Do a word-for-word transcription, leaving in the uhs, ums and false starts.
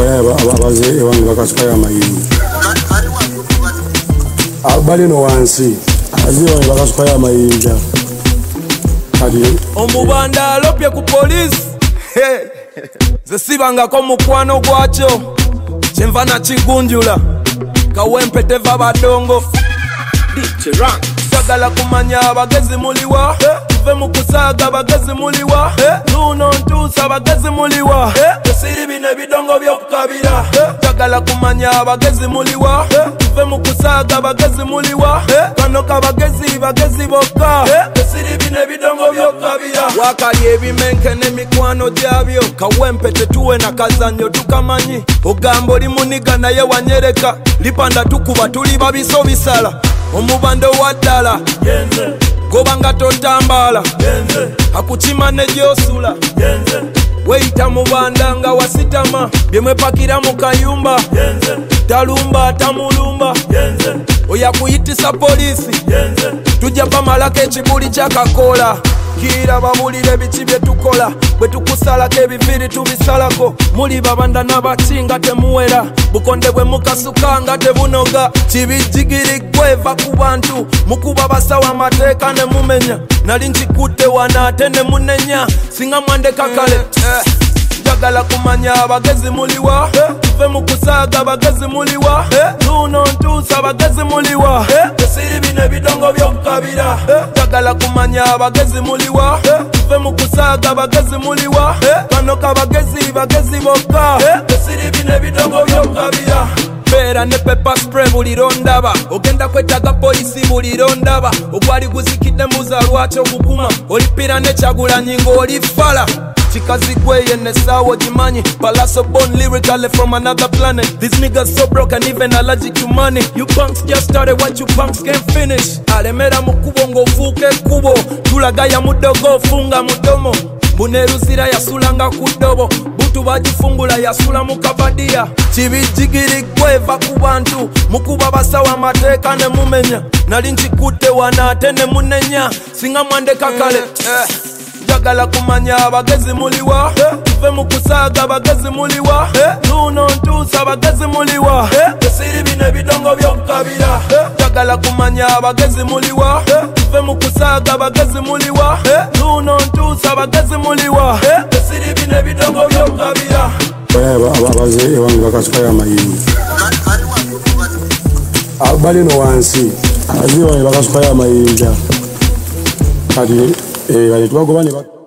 abaze ewange bakasukaya amayinja abali no wansi abaze ewange bakasukaya amayinja kati omubanda alopye ku polisi ze sibangako mukwano gwakyo kyenva nakigunjula kawempe teva badongo sagala kumanya abagezi muliwa tuve mu kusaaga abagezi muliwa luno ntuusa abagezi muliwa esiri bino ebidongo by'okukabira sagala kumanya abagezi muliwa tuve mu kusaaga abagezi muliwa kano kabagezi bagezi bokka esiri bino ebidongo by'okukabira wakali ebimenke n'emikwano gyabyo kawempe tetuwe na kazanyo tukamanyi ogamba oli muniga naye wanyereka lipanda tukuba tuli babiso bisala omubando waddala gobanga totambala akukima ne gyosula weyita mubanda nga wasitama byemwepakira mu kayumba talumba atamulumba oyakuyitisa polisi tujja bamalako ekibuli kyakakola kira babulire biki byetukola bwe tukusalako ebiviri tubisalako muli babanda n'abatinga temuwera bukonde bwe mukasuka nga tebunoga kibijigiri gweva ku bantu mukuba basawa amateeka ne mumenya nali nkikutte wana ate ne munenya singa mwandeka kale eh. Njagala kumanya abagezi muliwa tuve mu kusaaga abagezi muliwa luno ntuusa abagezi muliwa esiri bino ebidongo by'okukabira njagala kumanya abagezi muliwa tuve mu kusaaga abagezi muliwa kano kabagezi bagezi bokka esiri bino ebidongo by'okukabira beera ne pepper spray buli rondaba ogenda kwetaga polisi buli rondaba ogwali guzikidde mbuza lwaki okukuma olipira ne Kyagulanyi ng'oli fala chikazi gweye ne sawo jimanyi Palaso born lyrically from another planet. These niggas so broke and even allergic to money. You punks just started what you punks can't finish. Alemera mukubo ngofuke kubo tulaga ya mudogo funga mudomo buneruzira yasulanga kudobo butu bagifungula yasula mukabadia kibijigiri gweva ku bantu mukuba basawa amateeka ne mumenya nali nkikutte wana ate ne munenya singa mwandeka kale eh. Njagala kumanya abagezi muliwa tuve mu kusaaga abagezi muliwa luno ntuusa abagezi muliwa esiri bino ebidongo by'okukabira njagala kumanya abagezi muliwa tuve mu kusaaga abagezi muliwa luno ntuusa abagezi muliwa esiri bino ebidongo by'okukabira abaze ewange bakasukaya amayinja abali no wansi abaze ewange bakasukaya amayinja kati Eh, vale, tu vas a